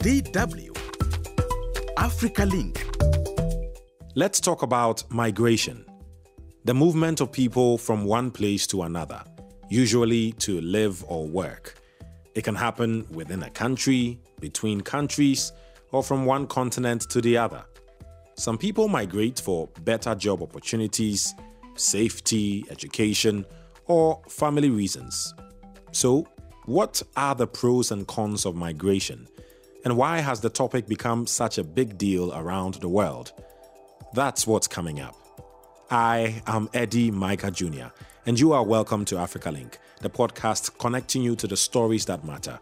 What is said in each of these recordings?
DW Africa Link. Let's talk about migration. The movement of people from one place to another, usually to live or work. It can happen within a country, between countries, or from one continent to the other. Some people migrate for better job opportunities, safety, education, or family reasons. So, what are the pros and cons of migration? And why has the topic become such a big deal around the world? That's what's coming up. I am Eddie Micah Jr., and you are welcome to Africa Link, the podcast connecting you to the stories that matter.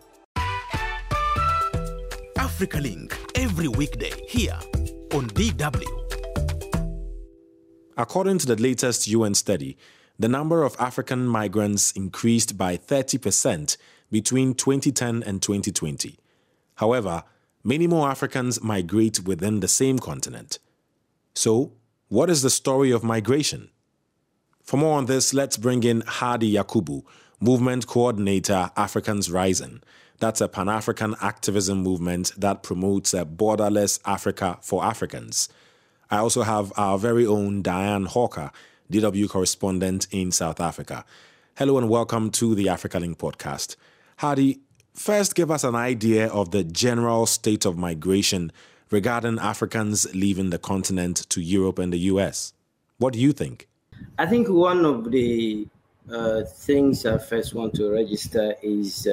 Africa Link, every weekday here on DW. According to the latest UN study, the number of African migrants increased by 30% between 2010 and 2020. However, many more Africans migrate within the same continent. So, what is the story of migration? For more on this, let's bring in Hadi Yakubu, Movement Coordinator, Africans Rising. That's a Pan-African activism movement that promotes a borderless Africa for Africans. I also have our very own Diane Hawker, DW correspondent in South Africa. Hello and welcome to the Africa Link podcast. Hadi, first give us an idea of the general state of migration regarding Africans leaving the continent to Europe and the US. What do you think? I think one of the things I first want to register is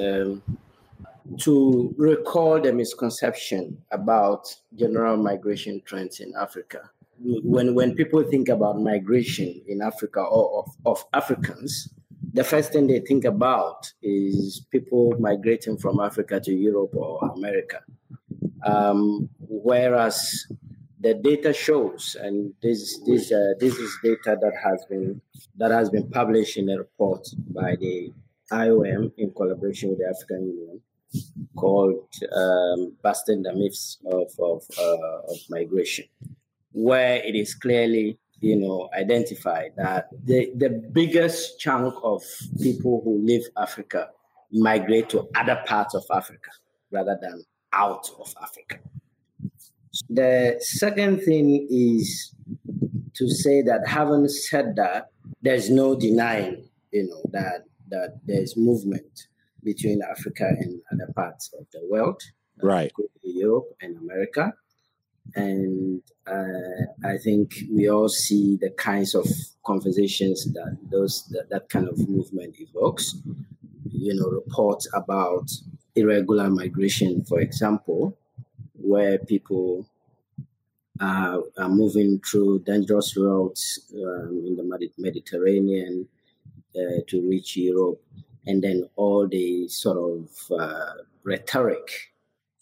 to recall the misconception about general migration trends in Africa. When people think about migration in Africa or of Africans, the first thing they think about is people migrating from Africa to Europe or America. Whereas the data shows, and this is data that has been published in a report by the IOM in collaboration with the African Union, called "Busting the Myths of Migration," where it is clearly, identified that the biggest chunk of people who leave Africa migrate to other parts of Africa rather than out of Africa. The second thing is to say that, having said that, there's no denying, that there's movement between Africa and other parts of the world, right? Europe and America. And I think we all see the kinds of conversations that kind of movement evokes. Reports about irregular migration, for example, where people are moving through dangerous routes in the Mediterranean to reach Europe, and then all the sort of rhetoric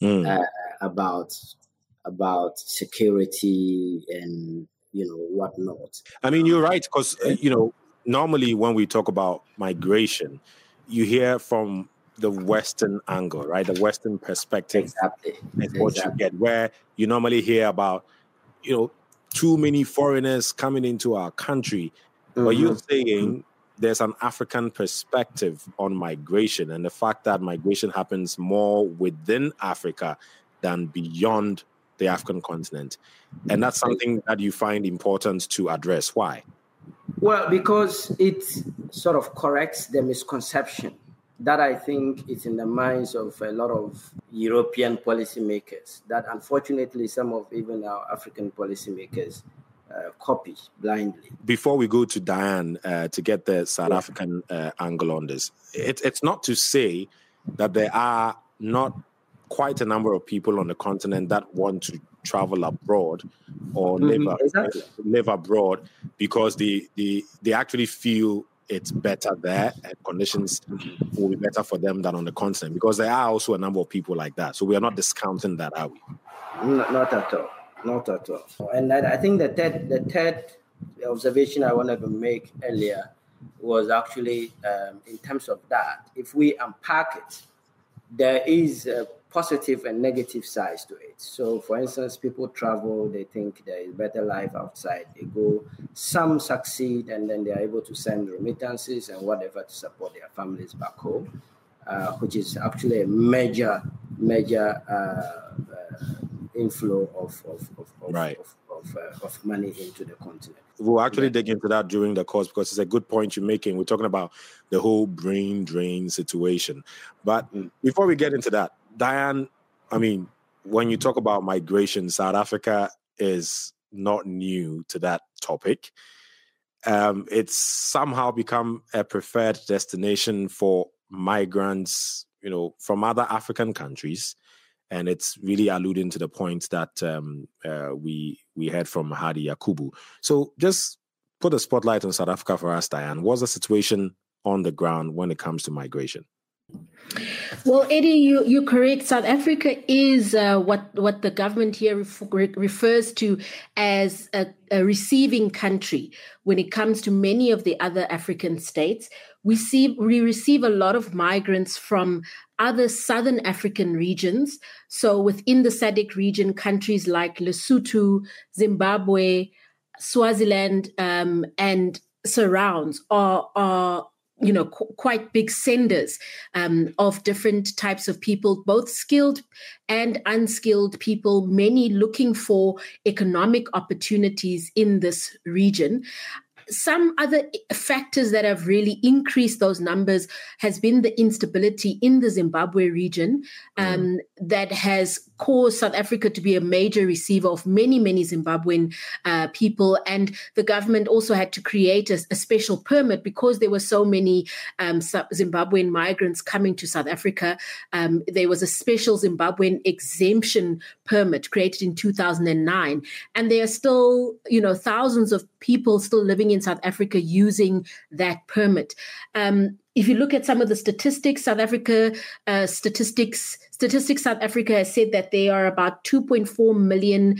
about security and whatnot. I mean, you're right, because normally when we talk about migration, you hear from the Western angle, right? The Western perspective. Exactly. Is what you get, where you normally hear about, too many foreigners coming into our country. Mm-hmm. But you're saying there's an African perspective on migration, and the fact that migration happens more within Africa than beyond the African continent. And that's something that you find important to address. Why? Well, because it sort of corrects the misconception that I think is in the minds of a lot of European policymakers, that unfortunately some of even our African policymakers copy blindly. Before we go to Diane to get the South African angle on this, it's not to say that there are not quite a number of people on the continent that want to travel abroad or live abroad because they actually feel it's better there and conditions will be better for them than on the continent, because there are also a number of people like that. So we are not discounting that, are we? Not at all. Not at all. And I think the third observation I wanted to make earlier was actually in terms of that. If we unpack it, there is a positive and negative sides to it. So, for instance, people travel, they think there is better life outside. They go, some succeed, and then they are able to send remittances and whatever to support their families back home, which is actually a major major inflow Right. of money into the continent. We'll actually dig into that during the course because it's a good point you're making. We're talking about the whole brain drain situation. But before we get into that, Diane, I mean, when you talk about migration, South Africa is not new to that topic. It's somehow become a preferred destination for migrants, from other African countries. And it's really alluding to the point that we heard from Hadi Yakubu. So just put a spotlight on South Africa for us, Diane. What's the situation on the ground when it comes to migration? Well, Eddie, you're correct. South Africa is what the government here refers to as a receiving country when it comes to many of the other African states. We receive a lot of migrants from other southern African regions. So within the SADC region, countries like Lesotho, Zimbabwe, Swaziland, and surrounds are quite big senders of different types of people, both skilled and unskilled people, many looking for economic opportunities in this region. Some other factors that have really increased those numbers has been the instability in the Zimbabwe region that has caused South Africa to be a major receiver of many, many Zimbabwean people. And the government also had to create a special permit because there were so many Zimbabwean migrants coming to South Africa. There was a special Zimbabwean exemption permit created in 2009. And there are still, thousands of people still living in South Africa using that permit. If you look at some of the statistics, Statistics South Africa has said that there are about 2.4 million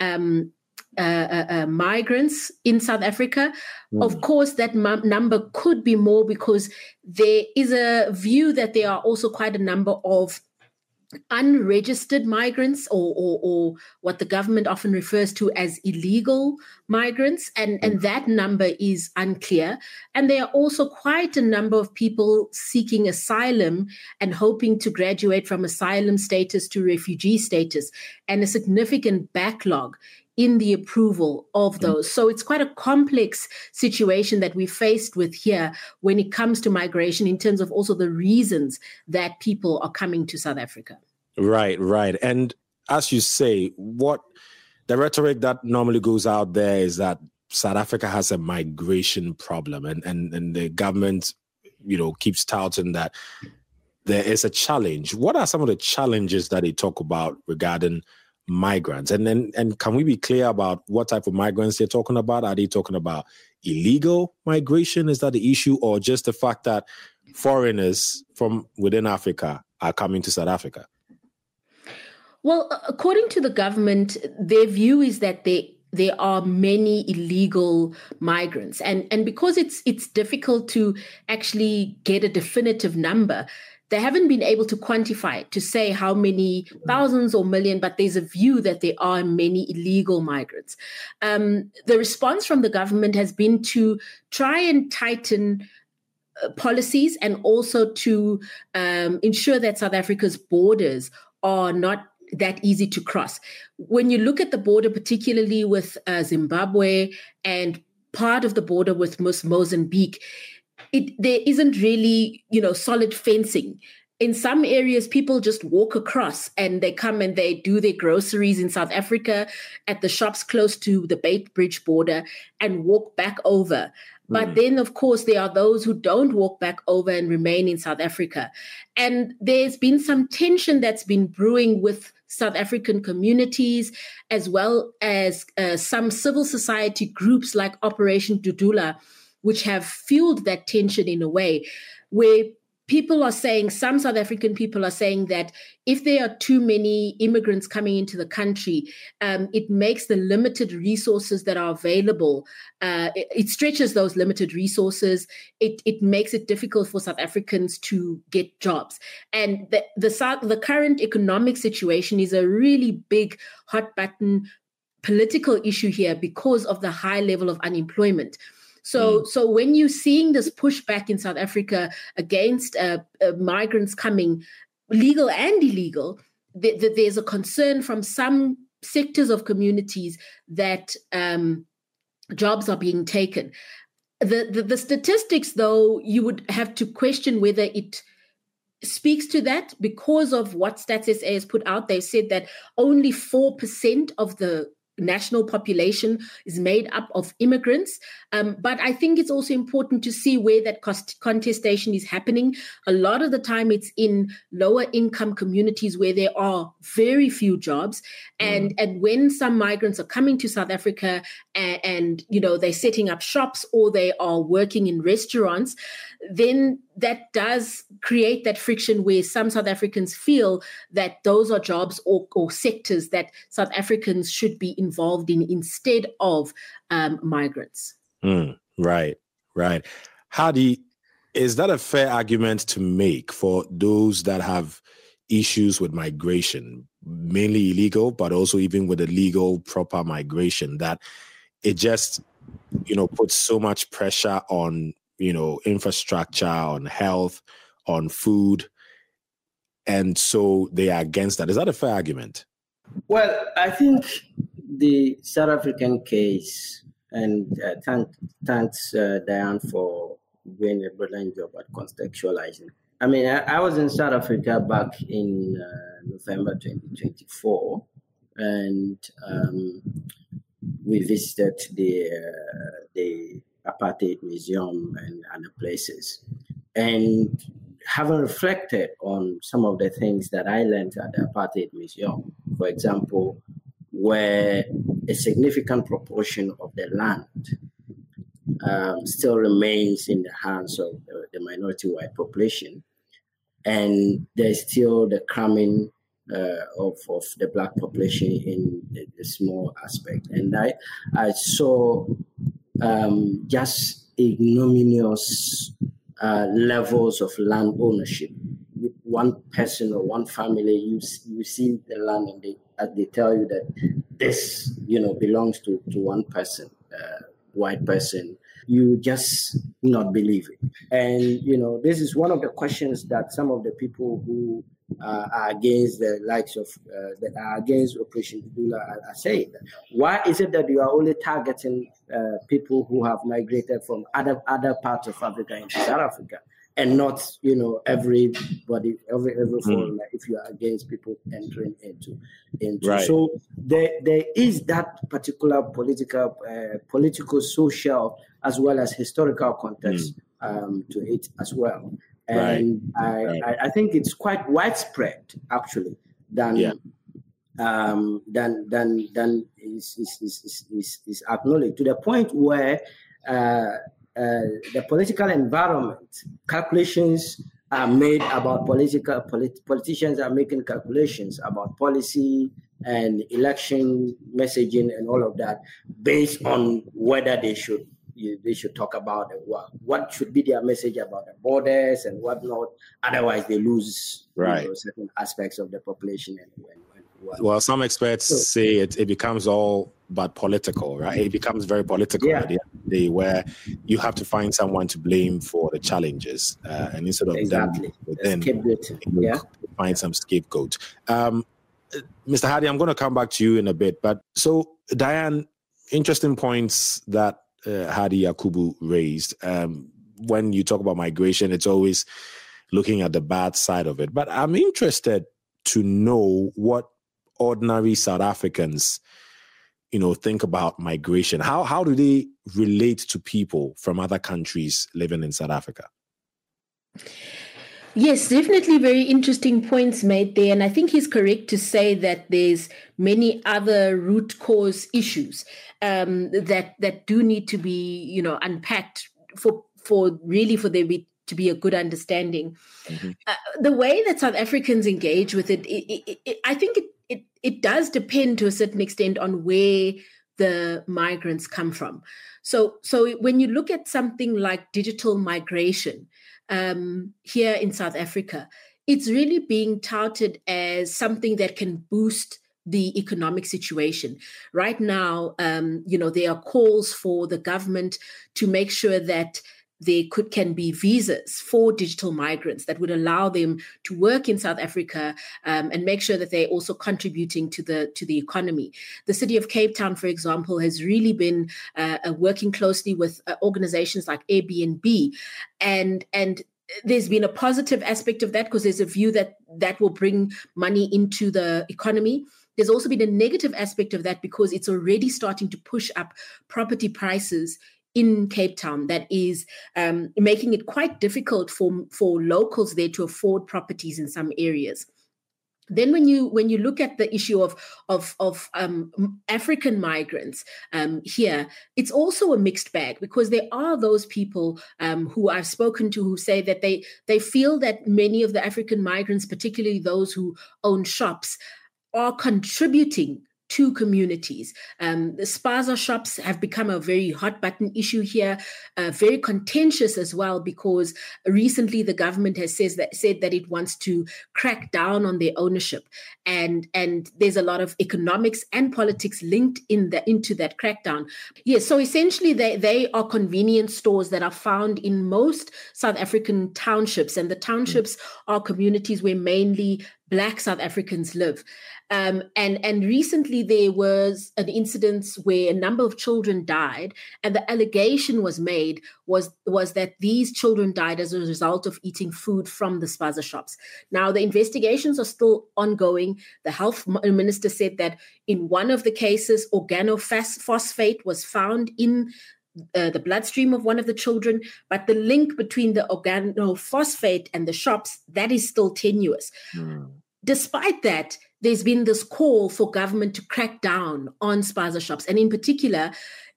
migrants in South Africa. Of course, that number could be more because there is a view that there are also quite a number of unregistered migrants or what the government often refers to as illegal migrants, and that number is unclear. And there are also quite a number of people seeking asylum and hoping to graduate from asylum status to refugee status, and a significant backlog in the approval of those. So it's quite a complex situation that we faced with here when it comes to migration in terms of also the reasons that people are coming to South Africa. Right. And as you say, what the rhetoric that normally goes out there is that South Africa has a migration problem and the government, keeps touting that there is a challenge. What are some of the challenges that they talk about regarding migrants? And can we be clear about what type of migrants they're talking about? Are they talking about illegal migration? Is that the issue, or just the fact that foreigners from within Africa are coming to South Africa? Well, according to the government, their view is that there are many illegal migrants. And because it's difficult to actually get a definitive number, they haven't been able to quantify it, to say how many thousands or million, but there's a view that there are many illegal migrants. The response from the government has been to try and tighten policies and also to ensure that South Africa's borders are not that easy to cross. When you look at the border, particularly with Zimbabwe and part of the border with Mozambique, there isn't really, solid fencing. In some areas, people just walk across and they come and they do their groceries in South Africa at the shops close to the Beitbridge border and walk back over. But then, of course, there are those who don't walk back over and remain in South Africa. And there's been some tension that's been brewing with South African communities, as well as some civil society groups like Operation Dudula, which have fueled that tension in a way where people are saying, some South African people are saying that if there are too many immigrants coming into the country, it makes the limited resources that are available, it stretches those limited resources. It makes it difficult for South Africans to get jobs. And the current economic situation is a really big hot button political issue here because of the high level of unemployment. So when you're seeing this pushback in South Africa against migrants coming, legal and illegal, there's a concern from some sectors of communities that jobs are being taken. The statistics, though, you would have to question whether it speaks to that, because of what Stats SA has put out. They said that only 4% of the national population is made up of immigrants. But I think it's also important to see where that contestation is happening. A lot of the time it's in lower income communities where there are very few jobs. And when some migrants are coming to South Africa and they're setting up shops or they are working in restaurants, then that does create that friction where some South Africans feel that those are jobs or sectors that South Africans should be involved in instead of migrants. Right. Hadi, is that a fair argument to make for those that have issues with migration, mainly illegal, but also even with the legal, proper migration, that it just, puts so much pressure on, infrastructure, on health, on food, and so they are against that? Is that a fair argument? Well, I think the South African case, and thanks Diane for doing a brilliant job at contextualizing. I mean, I was in South Africa back in November 2024, and we visited the Apartheid Museum and other places. And having reflected on some of the things that I learned at the Apartheid Museum, for example, where a significant proportion of the land still remains in the hands of the minority white population, and there's still the cramming of the Black population in the small aspect. And I saw just ignominious levels of land ownership. With one person or one family, you see the land and they tell you that this, belongs to one person, white person. You just not believe it. And, this is one of the questions that some of the people who are against the likes of, that are against Operation Dula are saying. Why is it that you are only targeting people who have migrated from other parts of Africa into South Africa, and not, everybody, every foreigner, if you are against people entering into. Right. So there is that particular political, social, as well as historical context to it as well. And right. I think it's quite widespread, actually, than is acknowledged, to the point where the political environment, calculations are made about politicians are making calculations about policy and election messaging and all of that based on whether they should talk about what should be their message about the borders and whatnot. Otherwise, they lose certain aspects of the population. Well, some experts say it becomes all but political, right? It becomes very political at the end of the day, where you have to find someone to blame for the challenges, and instead of them, find some scapegoat. Mr. Hadi, I'm going to come back to you in a bit, but so Diane, interesting points that Hadi Yakubu raised. When you talk about migration, it's always looking at the bad side of it. But I'm interested to know what ordinary South Africans, think about migration. How do they relate to people from other countries living in South Africa? Yes, definitely very interesting points made there. And I think he's correct to say that there's many other root cause issues that do need to be, unpacked for there to be a good understanding. Mm-hmm. The way that South Africans engage with it, I think it does depend to a certain extent on where the migrants come from. So when you look at something like digital migration, here in South Africa, it's really being touted as something that can boost the economic situation. Right now, there are calls for the government to make sure that can be visas for digital migrants that would allow them to work in South Africa and make sure that they're also contributing to the economy. The city of Cape Town, for example, has really been working closely with organizations like Airbnb, and there's been a positive aspect of that because there's a view that will bring money into the economy. There's also been a negative aspect of that because it's already starting to push up property prices in Cape Town. That is making it quite difficult for locals there to afford properties in some areas. Then when you look at the issue of African migrants here, it's also a mixed bag because there are those people who I've spoken to who say that they feel that many of the African migrants, particularly those who own shops, are contributing to communities. The spaza shops have become a very hot button issue here, very contentious as well, because recently the government has said that it wants to crack down on their ownership. And there's a lot of economics and politics linked into that crackdown. Yes, so essentially they are convenience stores that are found in most South African townships, and the townships are communities where mainly Black South Africans live. And recently there was an incident where a number of children died, and the allegation was made was that these children died as a result of eating food from the spaza shops. Now, the investigations are still ongoing. The health minister said that in one of the cases, organophosphate was found in the bloodstream of one of the children, but the link between the organophosphate and the shops, that is still tenuous. Despite that, there's been this call for government to crack down on spaza shops, and in particular,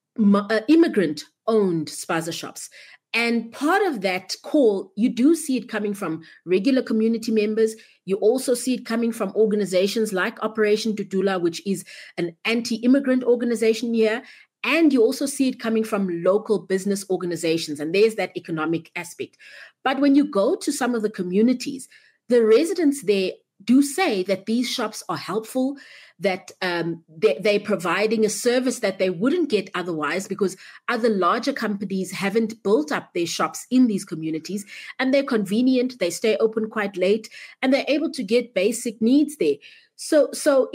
immigrant-owned spaza shops. And part of that call, you do see it coming from regular community members. You also see it coming from organizations like Operation Dudula, which is an anti-immigrant organization here. And you also see it coming from local business organizations. And there's that economic aspect. But when you go to some of the communities, the residents there do say that these shops are helpful, that they're providing a service that they wouldn't get otherwise because other larger companies haven't built up their shops in these communities, and they're convenient, they stay open quite late, and they're able to get basic needs there. So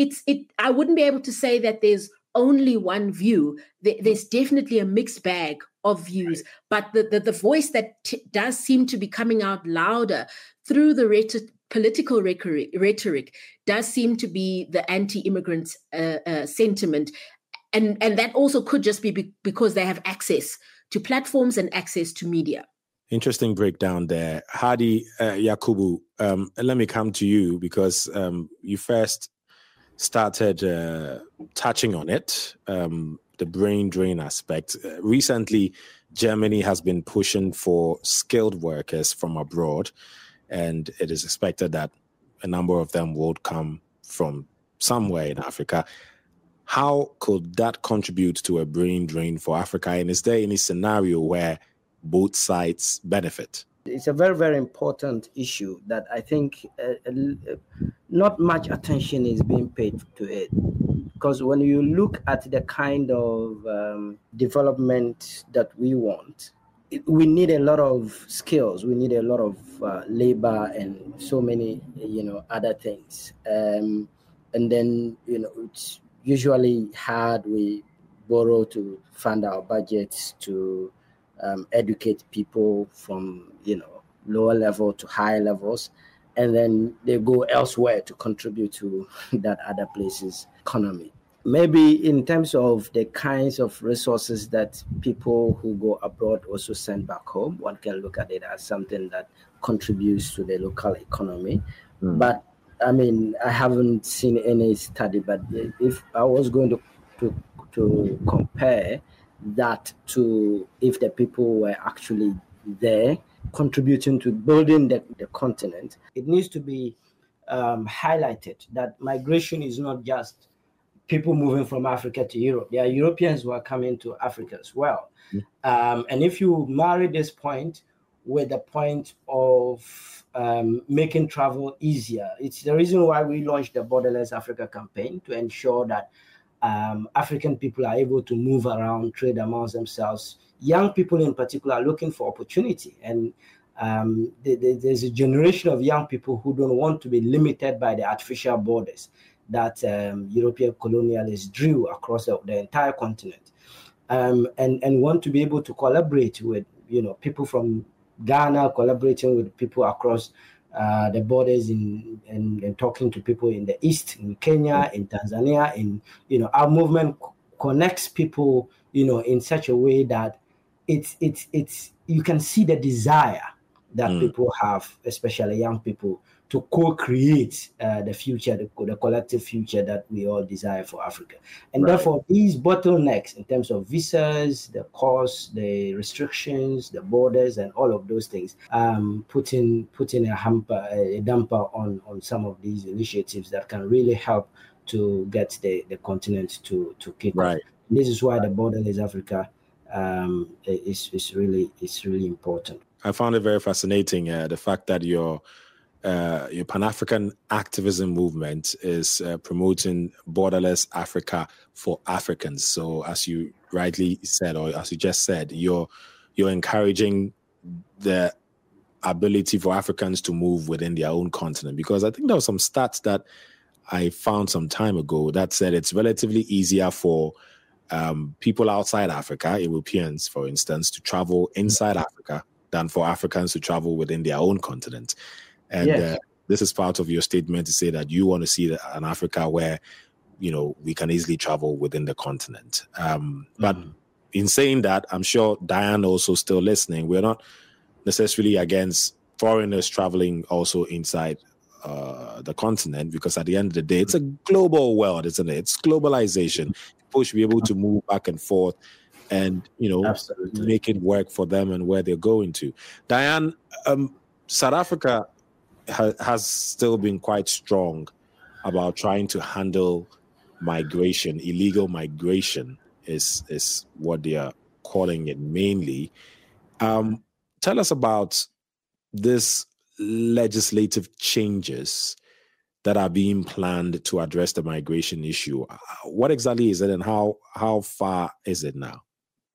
I wouldn't be able to say that there's only one view. There's definitely a mixed bag of views, but the voice that does seem to be coming out louder through the political rhetoric does seem to be the anti-immigrant sentiment. And that also could just be because they have access to platforms and access to media. Interesting breakdown there. Hadi Yakubu, let me come to you because you first started touching on it, the brain drain aspect. Recently, Germany has been pushing for skilled workers from abroad, and it is expected that a number of them will come from somewhere in Africa. How could that contribute to a brain drain for Africa? And is there any scenario where both sides benefit? It's a very, very important issue that I think not much attention is being paid to it. Because when you look at the kind of development that we want, we need a lot of skills. We need a lot of labor and so many, other things. And then, it's usually hard. We borrow to fund our budgets to educate people from, lower level to higher levels. And then they go elsewhere to contribute to that other place's economy. Maybe in terms of the kinds of resources that people who go abroad also send back home, one can look at it as something that contributes to the local economy. But I haven't seen any study, but if I was going to compare that to if the people were actually there contributing to building the continent, it needs to be highlighted that migration is not just people moving from Africa to Europe. There are Europeans who are coming to Africa as well. And if you marry this point with the point of making travel easier, it's the reason why we launched the Borderless Africa campaign, to ensure that African people are able to move around, trade amongst themselves. Young people in particular are looking for opportunity. And there's a generation of young people who don't want to be limited by the artificial borders that European colonialists drew across the entire continent, and want to be able to collaborate with, people from Ghana, collaborating with people across the borders and talking to people in the East, in Kenya, in Tanzania. Our movement connects people, in such a way that it's you can see the desire that people have, especially young people, to co-create the future, the collective future that we all desire for Africa. And therefore, these bottlenecks in terms of visas, the costs, the restrictions, the borders, and all of those things, putting a damper on some of these initiatives that can really help to get the continent to kick off. This is why the Borderless Africa is really important. I found it very fascinating, the fact that your Pan-African activism movement is promoting Borderless Africa for Africans. So as you rightly said, or as you just said, you're encouraging the ability for Africans to move within their own continent. Because I think there were some stats that I found some time ago that said it's relatively easier for people outside Africa, Europeans, for instance, to travel inside Africa than for Africans to travel within their own continent. And this is part of your statement to say that you want to see an Africa where, we can easily travel within the continent. But in saying that, I'm sure Diane also still listening. We're not necessarily against foreigners traveling also inside the continent, because at the end of the day, it's a global world, isn't it? It's globalization. People should be able to move back and forth and, Absolutely. make it work for them and where they're going to. Diane, South Africa has still been quite strong about trying to handle migration. Illegal migration is what they are calling it mainly. Tell us about this legislative changes that are being planned to address the migration issue. What exactly is it, and how far is it now?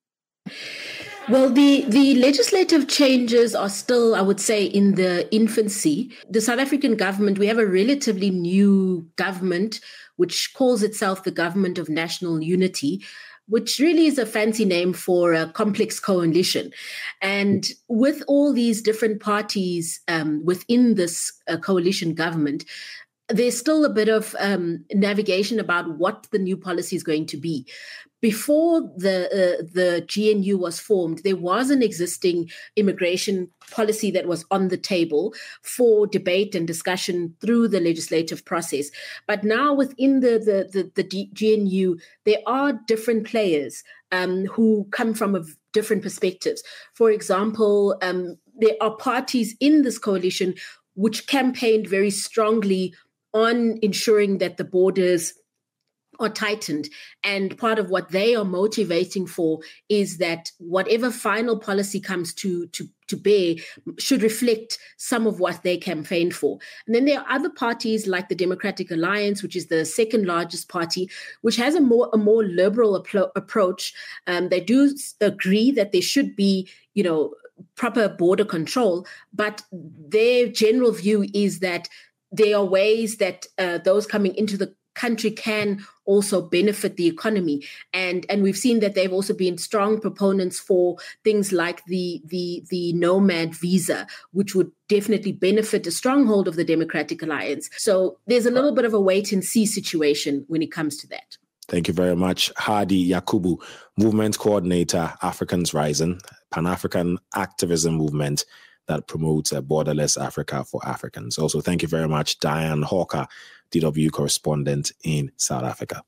Well, the legislative changes are still, I would say, in the infancy. The South African government, we have a relatively new government, which calls itself the Government of National Unity, which really is a fancy name for a complex coalition. And with all these different parties within this coalition government, there's still a bit of navigation about what the new policy is going to be. Before the GNU was formed, there was an existing immigration policy that was on the table for debate and discussion through the legislative process. But now within the GNU, there are different players who come from different perspectives. For example, there are parties in this coalition which campaigned very strongly on ensuring that the borders are tightened. And part of what they are motivating for is that whatever final policy comes to bear should reflect some of what they campaigned for. And then there are other parties like the Democratic Alliance, which is the second largest party, which has a more liberal approach. They do agree that there should be, proper border control, but their general view is that there are ways that those coming into the country can also benefit the economy. And we've seen that they've also been strong proponents for things like the nomad visa, which would definitely benefit a stronghold of the Democratic Alliance. So there's a little bit of a wait and see situation when it comes to that. Thank you very much. Hadi Yakubu, Movement Coordinator, Africans Rising, Pan-African activism movement that promotes a borderless Africa for Africans. Also, thank you very much, Diane Hawker, DW correspondent in South Africa.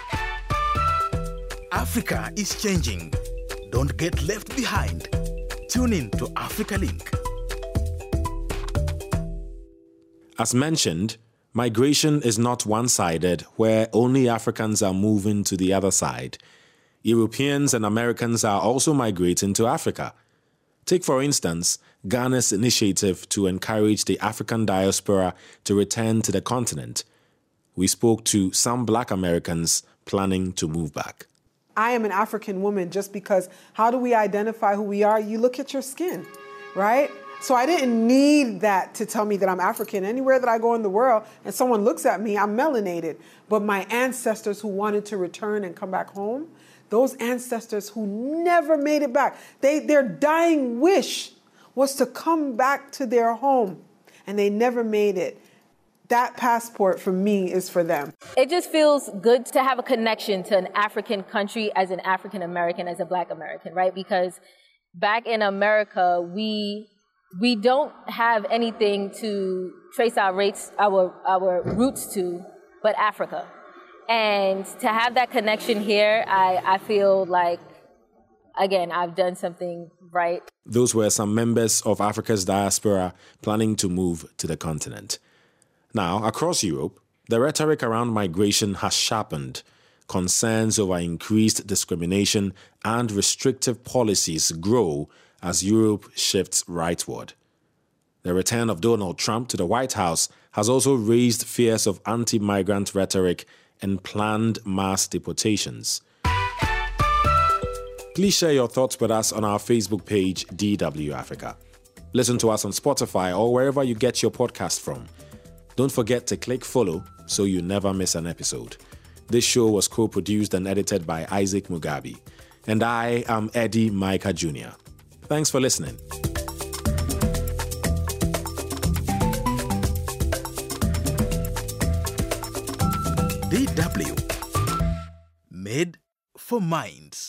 Africa is changing. Don't get left behind. Tune in to Africa Link. As mentioned, migration is not one-sided, where only Africans are moving to the other side. Europeans and Americans are also migrating to Africa. Take, for instance, Ghana's initiative to encourage the African diaspora to return to the continent. we spoke to some Black Americans planning to move back. I am an African woman just because how do we identify who we are? You look at your skin, right? So I didn't need that to tell me that I'm African. Anywhere that I go in the world and someone looks at me, I'm melanated. But my ancestors who wanted to return and come back home, those ancestors who never made it back, their dying wish was to come back to their home, and they never made it. That passport for me is for them. It just feels good to have a connection to an African country as an African American, as a Black American, right? Because back in America, we don't have anything to trace our roots to but Africa. And to have that connection here, I feel like, again, I've done something right. Those were some members of Africa's diaspora planning to move to the continent. Now, across Europe, the rhetoric around migration has sharpened. Concerns over increased discrimination and restrictive policies grow as Europe shifts rightward. The return of Donald Trump to the White House has also raised fears of anti-migrant rhetoric and planned mass deportations. Please share your thoughts with us on our Facebook page, DW Africa. Listen to us on Spotify or wherever you get your podcast from. Don't forget to click follow so you never miss an episode. This show was co-produced and edited by Isaac Mugabe. And I am Eddie Micah Jr. Thanks for listening. DW. Made for minds.